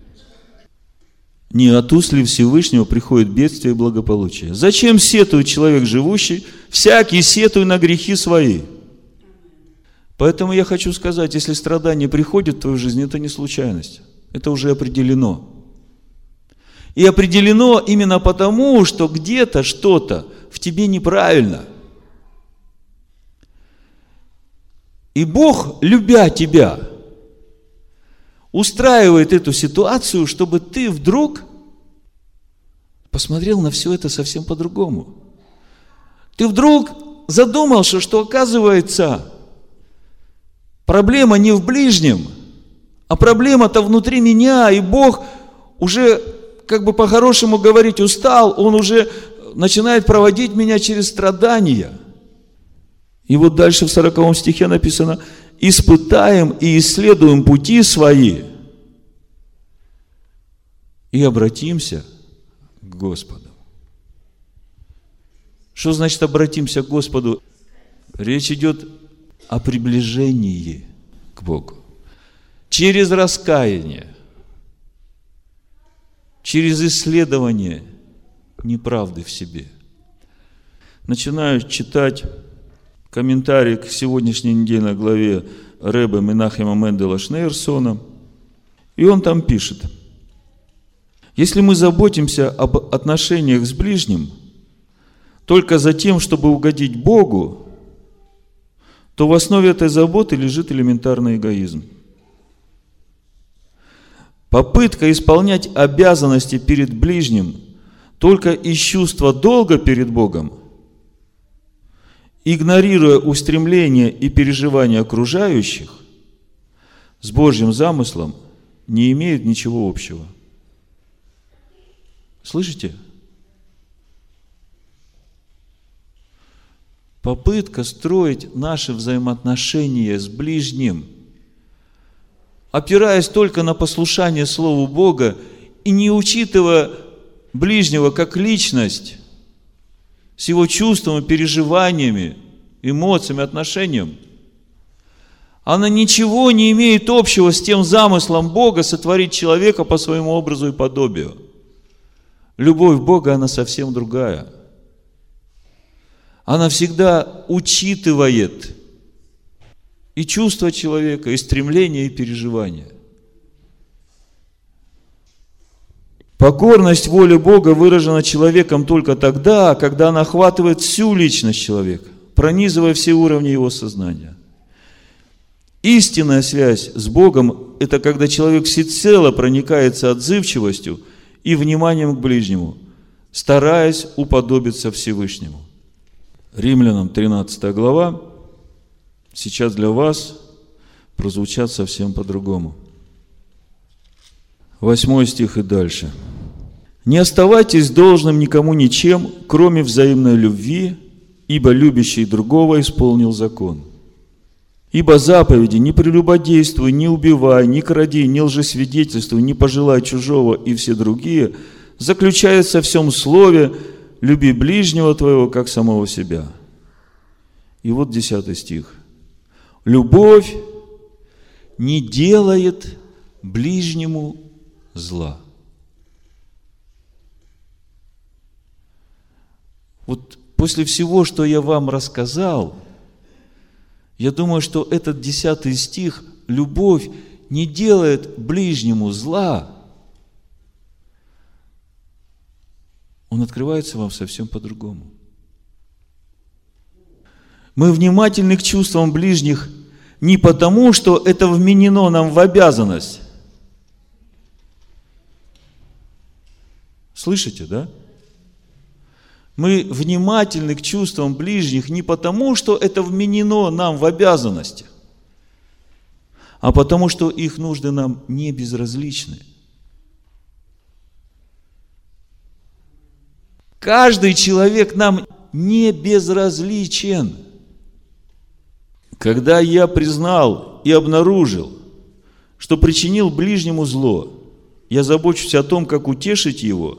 Не от уст ли Всевышнего приходит бедствие и благополучие? Зачем сетует человек живущий? Всякий сетует на грехи свои. Поэтому я хочу сказать, если страдание приходит в твою жизнь, это не случайность. Это уже определено. И определено именно потому, что где-то что-то в тебе неправильно. И Бог, любя тебя, устраивает эту ситуацию, чтобы ты вдруг посмотрел на все это совсем по-другому. Ты вдруг задумался, что оказывается, проблема не в ближнем, а проблема-то внутри меня, и Бог уже, как бы по-хорошему говорить, устал, Он уже начинает проводить меня через страдания. И вот дальше в 40 стихе написано: «Испытаем и исследуем пути свои и обратимся к Господу». Что значит обратимся к Господу? Речь идет о приближении к Богу. Через раскаяние, через исследование неправды в себе. Начинаю читать комментарий к сегодняшней недельной главе Ребе Менахема Мендела Шнейрсона, и он там пишет: если мы заботимся об отношениях с ближним только за тем, чтобы угодить Богу, то в основе этой заботы лежит элементарный эгоизм. Попытка исполнять обязанности перед ближним только из чувства долга перед Богом, игнорируя устремления и переживания окружающих, с Божьим замыслом не имеет ничего общего. Слышите? Попытка строить наши взаимоотношения с ближним, опираясь только на послушание Слову Бога и не учитывая ближнего как личность, с его чувствами, переживаниями, эмоциями, отношением, она ничего не имеет общего с тем замыслом Бога сотворить человека по своему образу и подобию. Любовь Бога, она совсем другая. Она всегда учитывает и чувства человека, и стремления, и переживания. Покорность воле Бога выражена человеком только тогда, когда она охватывает всю личность человека, пронизывая все уровни его сознания. Истинная связь с Богом – это когда человек всецело проникается отзывчивостью и вниманием к ближнему, стараясь уподобиться Всевышнему. Римлянам 13 глава сейчас для вас прозвучат совсем по-другому. 8 стих и дальше. «Не оставайтесь должным никому ничем, кроме взаимной любви, ибо любящий другого исполнил закон. Ибо заповеди: не прелюбодействуй, не убивай, не кради, не лжесвидетельствуй, не пожелай чужого и все другие, заключаются в всем слове: люби ближнего твоего, как самого себя». И вот 10 стих. «Любовь не делает ближнему зла». Вот после всего, что я вам рассказал, я думаю, что этот 10 стих, любовь не делает ближнему зла, он открывается вам совсем по-другому. Мы внимательны к чувствам ближних не потому, что это вменено нам в обязанность. Слышите, да? Мы внимательны к чувствам ближних не потому, что это вменено нам в обязанности, а потому, что их нужды нам не безразличны. Каждый человек нам не безразличен. Когда я признал и обнаружил, что причинил ближнему зло, я забочусь о том, как утешить его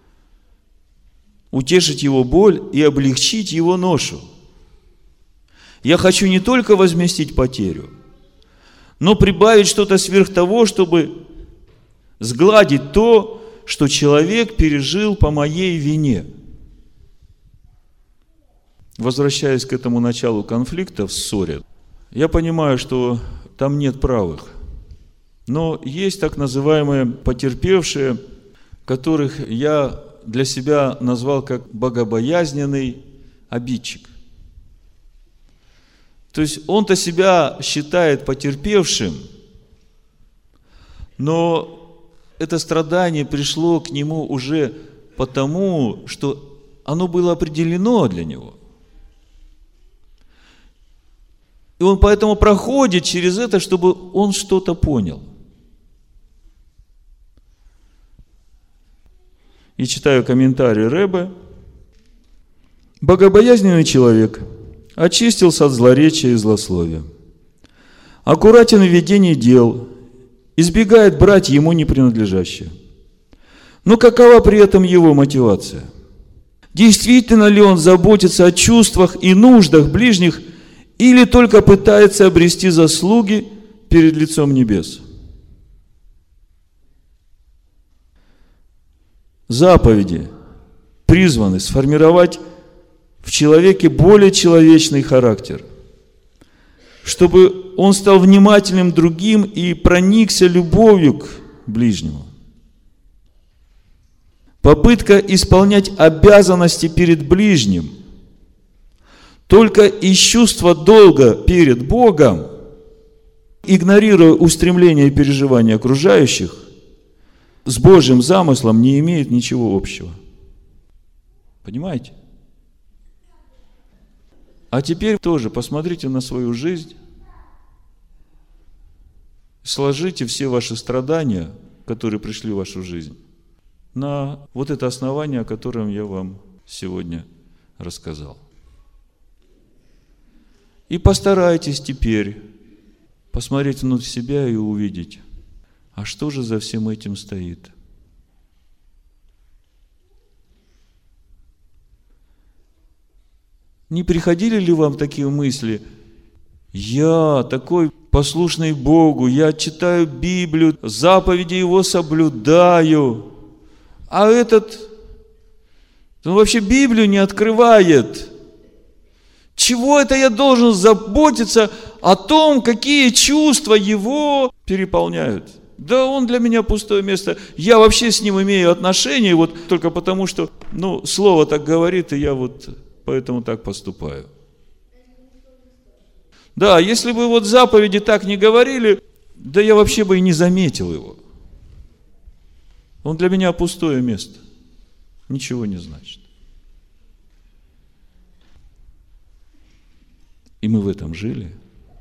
боль и облегчить его ношу. Я хочу не только возместить потерю, но прибавить что-то сверх того, чтобы сгладить то, что человек пережил по моей вине. Возвращаясь к этому началу конфликта в ссоре, я понимаю, что там нет правых. Но есть так называемые потерпевшие, которых я для себя назвал как богобоязненный обидчик. То есть он-то себя считает потерпевшим, но это страдание пришло к нему уже потому, что оно было определено для него. И он поэтому проходит через это, чтобы он что-то понял. И читаю комментарий Ребе. Богобоязненный человек очистился от злоречия и злословия. Аккуратен в ведении дел, избегает брать ему не принадлежащее. Но какова при этом его мотивация? Действительно ли он заботится о чувствах и нуждах ближних, или только пытается обрести заслуги перед лицом небес? Заповеди призваны сформировать в человеке более человечный характер, чтобы он стал внимательным другим и проникся любовью к ближнему. Попытка исполнять обязанности перед ближним только из чувства долга перед Богом, игнорируя устремления и переживания окружающих, с Божьим замыслом не имеет ничего общего. Понимаете? А теперь тоже посмотрите на свою жизнь, сложите все ваши страдания, которые пришли в вашу жизнь, на вот это основание, о котором я вам сегодня рассказал. И постарайтесь теперь посмотреть внутрь себя и увидеть, а что же за всем этим стоит. Не приходили ли вам такие мысли? Я такой послушный Богу, я читаю Библию, заповеди Его соблюдаю, а этот, он вообще Библию не открывает. Чего это я должен заботиться о том, какие чувства его переполняют? Да он для меня пустое место. Я вообще с ним имею отношения, вот только потому, что, слово так говорит, и я вот поэтому так поступаю. Да, если бы вот заповеди так не говорили, да я вообще бы и не заметил его. Он для меня пустое место. Ничего не значит. И мы в этом жили.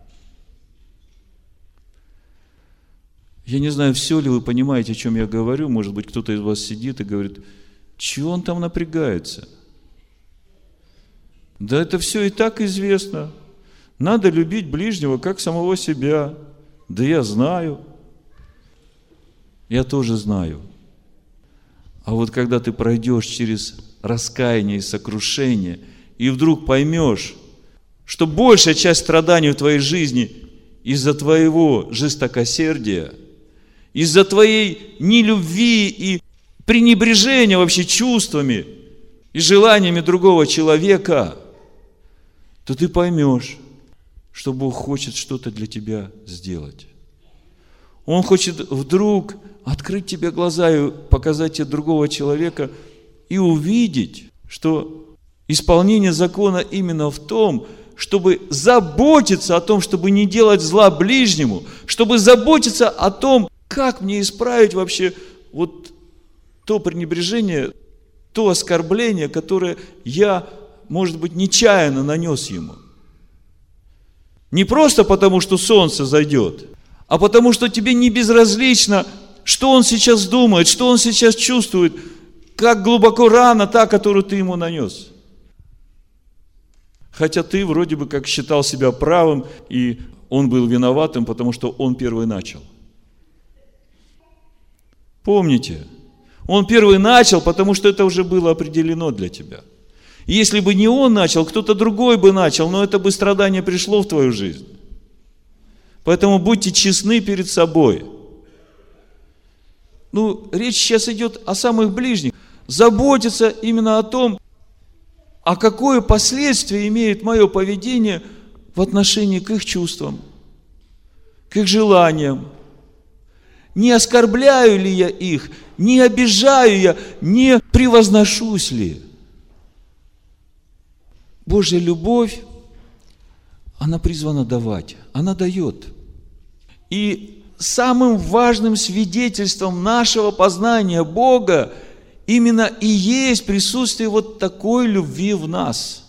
Я не знаю, все ли вы понимаете, о чем я говорю. Может быть, кто-то из вас сидит и говорит, чего он там напрягается? Да это все и так известно. Надо любить ближнего, как самого себя. Да я знаю. Я тоже знаю. А вот когда ты пройдешь через раскаяние и сокрушение, и вдруг поймешь, что большая часть страданий в твоей жизни из-за твоего жестокосердия, из-за твоей нелюбви и пренебрежения вообще чувствами и желаниями другого человека, то ты поймешь, что Бог хочет что-то для тебя сделать. Он хочет вдруг открыть тебе глаза и показать тебе другого человека и увидеть, что исполнение закона именно в том, чтобы заботиться о том, чтобы не делать зла ближнему, чтобы заботиться о том, как мне исправить вообще вот то пренебрежение, то оскорбление, которое я, может быть, нечаянно нанес ему. Не просто потому, что солнце зайдет, а потому, что тебе не безразлично, что он сейчас думает, что он сейчас чувствует, как глубоко рана та, которую ты ему нанес. Хотя ты вроде бы как считал себя правым, и он был виноватым, потому что он первый начал. Помните, он первый начал, потому что это уже было определено для тебя. И если бы не он начал, кто-то другой бы начал, но это бы страдание пришло в твою жизнь. Поэтому будьте честны перед собой. Речь сейчас идет о самых ближних. Заботиться именно о том, а какое последствие имеет мое поведение в отношении к их чувствам, к их желаниям. Не оскорбляю ли я их, не обижаю я, не превозношусь ли? Божья любовь, она призвана давать. Она дает. И самым важным свидетельством нашего познания Бога именно и есть присутствие вот такой любви в нас.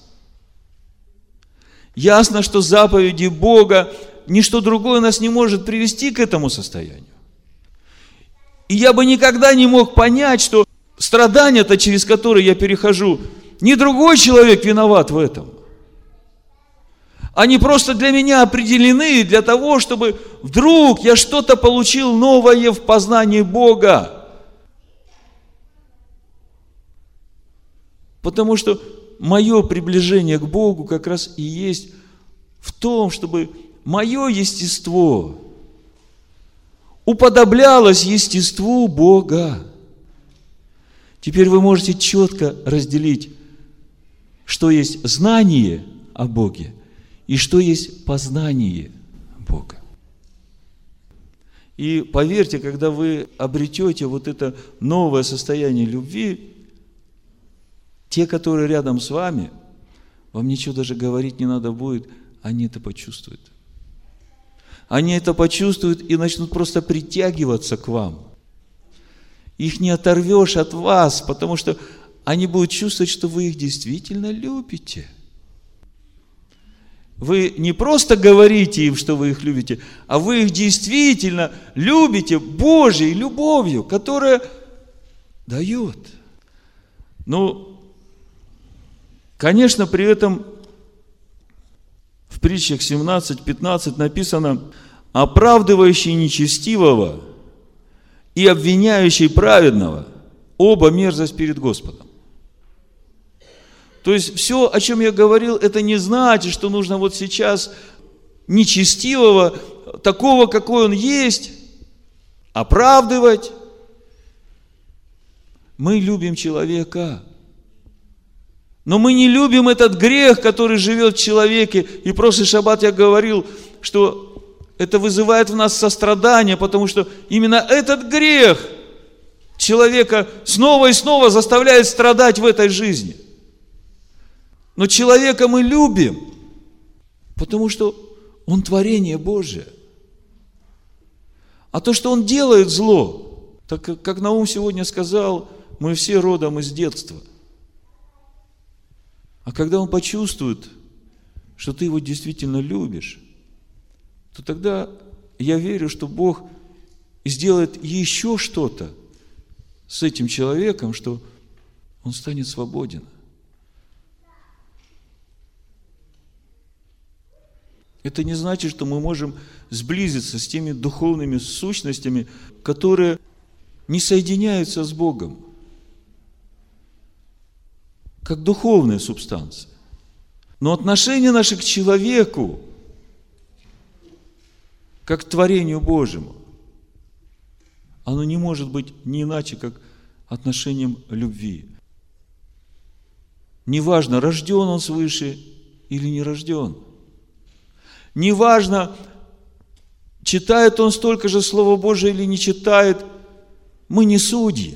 Ясно, что заповеди Бога, ничто другое нас не может привести к этому состоянию. И я бы никогда не мог понять, что страдания-то, через которые я перехожу, не другой человек виноват в этом. Они просто для меня определены для того, чтобы вдруг я что-то получил новое в познании Бога. Потому что мое приближение к Богу как раз и есть в том, чтобы мое естество уподоблялось естеству Бога. Теперь вы можете четко разделить, что есть знание о Боге и что есть познание Бога. И поверьте, когда вы обретете вот это новое состояние любви, те, которые рядом с вами, вам ничего даже говорить не надо будет, они это почувствуют. Они это почувствуют и начнут просто притягиваться к вам. Их не оторвешь от вас, потому что они будут чувствовать, что вы их действительно любите. Вы не просто говорите им, что вы их любите, а вы их действительно любите Божьей любовью, которая дает. Ну, конечно, при этом в притчах 17-15 написано: оправдывающий нечестивого и обвиняющий праведного, оба мерзость перед Господом. То есть все, о чем я говорил, это не значит, что нужно вот сейчас нечестивого, такого, какой он есть, оправдывать. Мы любим человека, но мы не любим этот грех, который живет в человеке. И в прошлый шаббат я говорил, что это вызывает в нас сострадание, потому что именно этот грех человека снова и снова заставляет страдать в этой жизни. Но человека мы любим, потому что он творение Божие. А то, что он делает зло, так как Наум сегодня сказал, мы все родом из детства. А когда он почувствует, что ты его действительно любишь, то тогда я верю, что Бог сделает еще что-то с этим человеком, что он станет свободен. Это не значит, что мы можем сблизиться с теми духовными сущностями, которые не соединяются с Богом, как духовная субстанция. Но отношение наше к человеку, как к творению Божьему, оно не может быть ни иначе, как отношением любви. Неважно, рожден он свыше или не рожден. Неважно, читает он столько же Слова Божия или не читает, мы не судьи.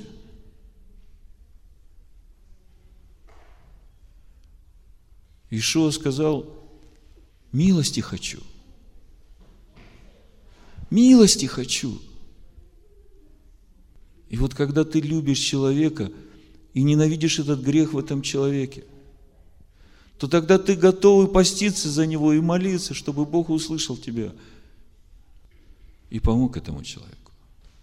Иешуа сказал: милости хочу. Милости хочу. И вот когда ты любишь человека и ненавидишь этот грех в этом человеке, то тогда ты готовый поститься за него и молиться, чтобы Бог услышал тебя и помог этому человеку.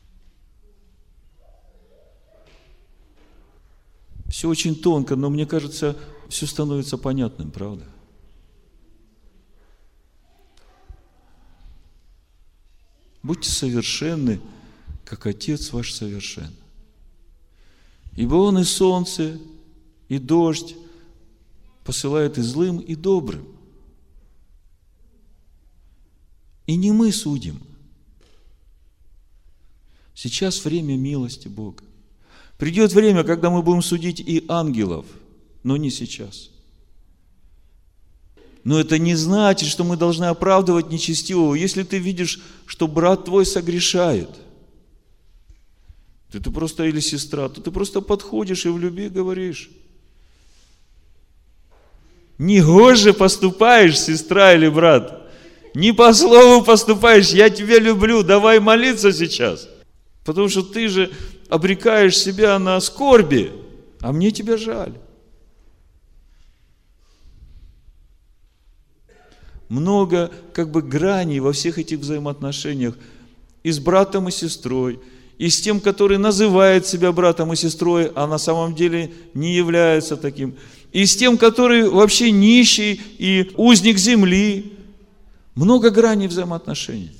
Все очень тонко, но мне кажется, все становится понятным, правда? Будьте совершенны, как Отец ваш совершен. Ибо Он и солнце, и дождь посылает и злым, и добрым. И не мы судим. Сейчас время милости Бога. Придет время, когда мы будем судить и ангелов, но не сейчас. Но это не значит, что мы должны оправдывать нечестивого. Если ты видишь, что брат твой согрешает, ты просто, или сестра, то ты просто подходишь и в любви говоришь: Негоже поступаешь, сестра или брат. Не по слову поступаешь, я тебя люблю, давай молиться сейчас. Потому что ты же обрекаешь себя на скорби, а мне тебя жаль. Много граней во всех этих взаимоотношениях и с братом и сестрой, и с тем, который называет себя братом и сестрой, а на самом деле не является таким, и с тем, который вообще нищий и узник земли. Много граней взаимоотношений.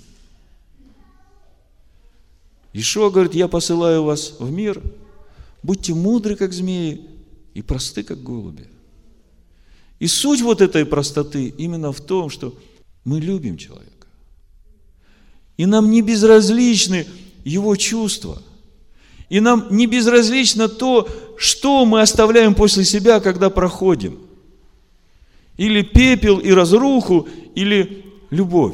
Иешуа говорит: я посылаю вас в мир, будьте мудры, как змеи, и просты, как голуби. И суть вот этой простоты именно в том, что мы любим человека. И нам не безразличны его чувства. И нам не безразлично то, что мы оставляем после себя, когда проходим. Или пепел и разруху, или любовь.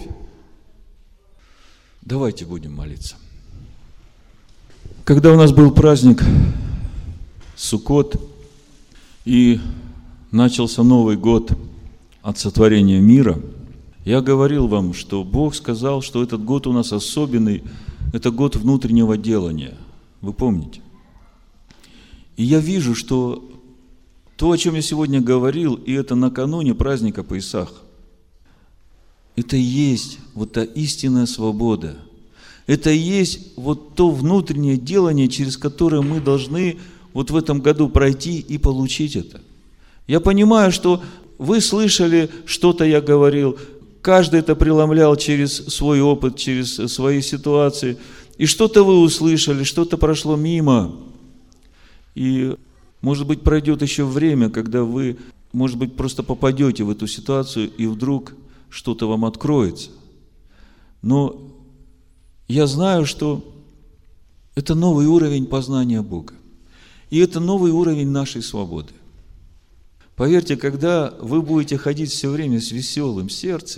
Давайте будем молиться. Когда у нас был праздник Суккот, и начался Новый год от сотворения мира, я говорил вам, что Бог сказал, что этот год у нас особенный, это год внутреннего делания. Вы помните? И я вижу, что то, о чем я сегодня говорил, и это накануне праздника Песах, это и есть вот та истинная свобода. Это и есть вот то внутреннее делание, через которое мы должны вот в этом году пройти и получить это. Я понимаю, что вы слышали, что-то я говорил, каждый это преломлял через свой опыт, через свои ситуации, и что-то вы услышали, что-то прошло мимо. И, может быть, пройдет еще время, когда вы, может быть, просто попадете в эту ситуацию, и вдруг что-то вам откроется. Но я знаю, что это новый уровень познания Бога. И это новый уровень нашей свободы. Поверьте, когда вы будете ходить все время с веселым сердцем,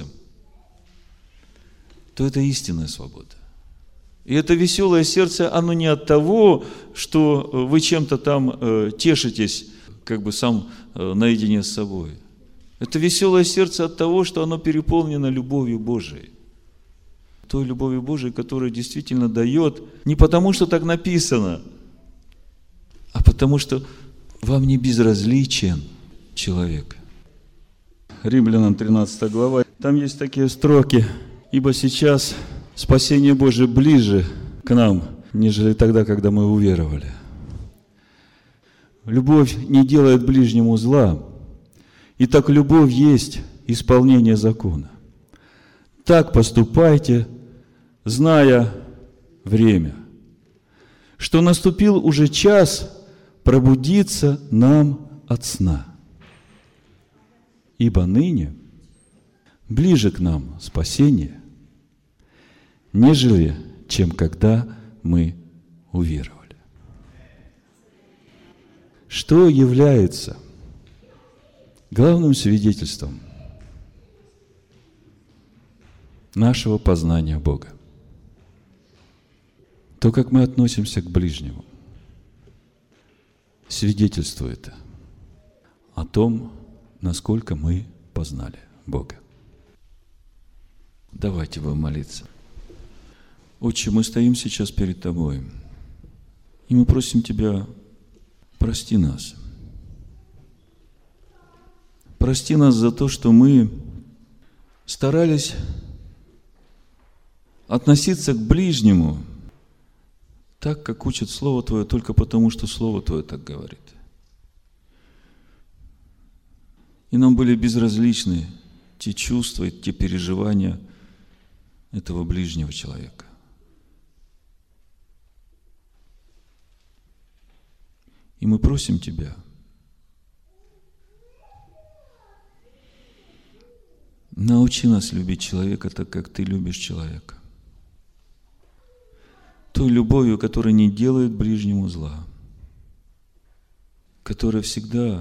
то это истинная свобода. И это веселое сердце, оно не от того, что вы чем-то там тешитесь, сам наедине с собой. Это веселое сердце от того, что оно переполнено любовью Божией. Той любовью Божией, которая действительно дает, не потому, что так написано, а потому, что вам не безразличен человек. Римлянам 13 глава, там есть такие строки: «Ибо сейчас спасение Божие ближе к нам, нежели тогда, когда мы уверовали. Любовь не делает ближнему зла, и так любовь есть исполнение закона. Так поступайте, зная время, что наступил уже час пробудиться нам от сна. Ибо ныне ближе к нам спасение, нежели чем когда мы уверовали». Что является главным свидетельством нашего познания Бога? То, как мы относимся к ближнему, свидетельствует о том, насколько мы познали Бога. Давайте будем молиться. Отче, мы стоим сейчас перед Тобой, и мы просим Тебя: прости нас. Прости нас за то, что мы старались относиться к ближнему так, как учит Слово Твое, только потому, что Слово Твое так говорит. И нам были безразличны те чувства и те переживания этого ближнего человека. И мы просим Тебя: научи нас любить человека так, как Ты любишь человека. Той любовью, которая не делает ближнему зла, которая всегда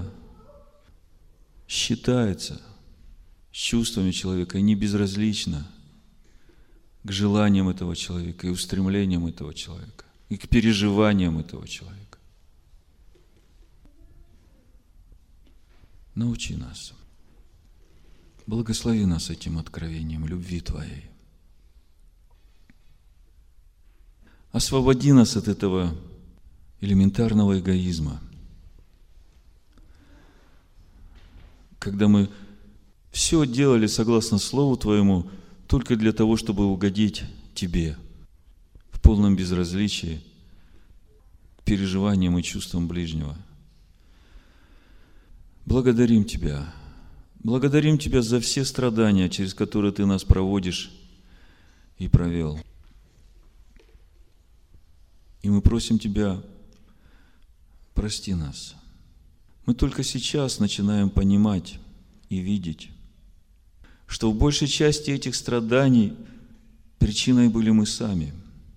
считается с чувствами человека и не безразлична к желаниям этого человека и устремлениям этого человека, и к переживаниям этого человека. Научи нас. Благослови нас этим откровением любви Твоей. Освободи нас от этого элементарного эгоизма, когда мы все делали согласно Слову Твоему только для того, чтобы угодить Тебе в полном безразличии к переживаниям и чувствам ближнего. Благодарим Тебя. Благодарим Тебя за все страдания, через которые Ты нас проводишь и провел. И мы просим Тебя, прости нас. Мы только сейчас начинаем понимать и видеть, что в большей части этих страданий причиной были мы сами.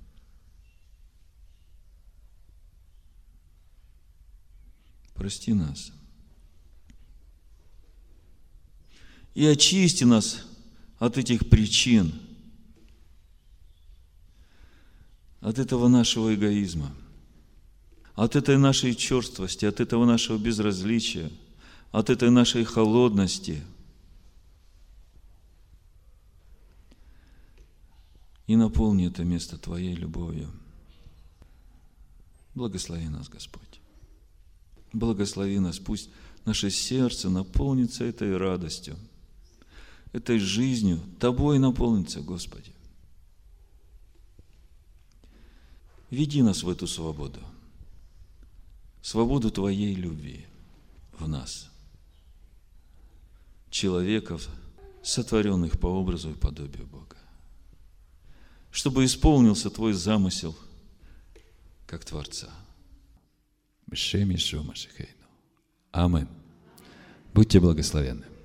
Прости нас. И очисти нас от этих причин, от этого нашего эгоизма, от этой нашей черствости, от этого нашего безразличия, от этой нашей холодности. И наполни это место Твоей любовью. Благослови нас, Господь. Благослови нас, пусть наше сердце наполнится этой радостью, этой жизнью, Тобой наполнится, Господи. Веди нас в эту свободу, свободу Твоей любви в нас, человеков, сотворенных по образу и подобию Бога, чтобы исполнился Твой замысел как Творца. Бешем Иешуа Машихейну. Аминь. Будьте благословенны.